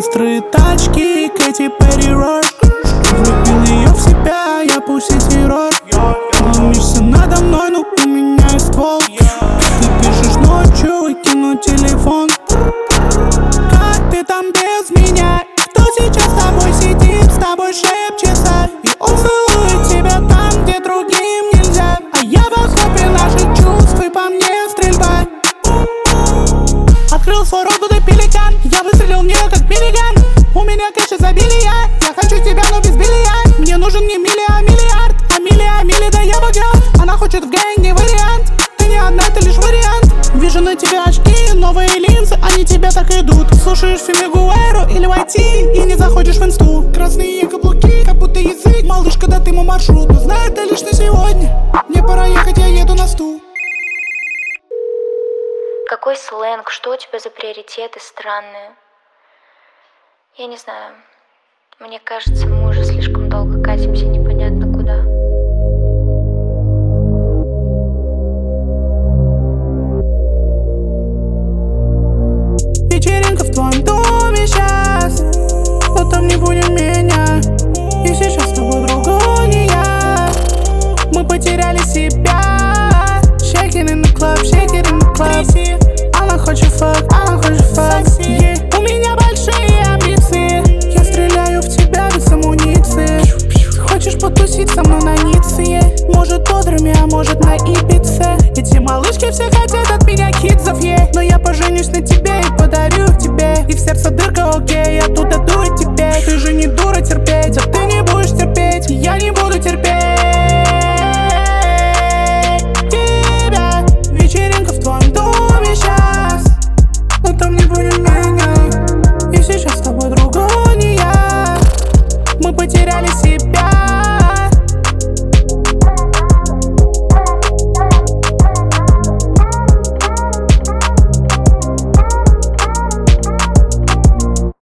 Быстрые тачки, Кэти Перри Рок. Влюбил ее в себя, я пусть террор. Глумишься надо мной, но у меня есть ствол. Ты пишешь ночью, выкину телефон. Как ты там без меня? Кто сейчас с тобой сидит, с тобой шепчется? И он целует тебя там, где другим нельзя. А я в окопе наших чувств, и по мне стрельба. Открыл свой рот, будто пеликан. Я выстрелил в нее, как миллиган. У меня кэш изобилия. Я хочу тебя, но без белья. Мне нужен не милли, а миллиард. А милли, да я богат. Она хочет в гэнг, не вариант. Ты не одна, ты лишь вариант. Вижу на тебе очки, новые линзы, они тебя так идут. Слушаешь Фимигуэро или YT и не заходишь в инсту. Красные каблуки, как будто язык. Малышка, да ты мой маршрут, но знаю это лишь на сегодня. Мне пора ехать, я еду на стул. Какой сленг, что у тебя за приоритеты странные? Я не знаю. Мне кажется, мы уже слишком долго катимся непонятно куда. Вечеринка в твоем доме сейчас, но там не будем меня. И сейчас с тобой другой не я. Мы потеряли себя. Shaking in the club, shaking in the club. Она хочет фак, yeah. У меня большие амбиции. Я стреляю в тебя без амуниции. Хочешь потусить со мной на Ницце? Может бодрыми, а может на Ибице. Эти малышки все хотят от меня кидзов, yeah. Но я поженюсь на тебе.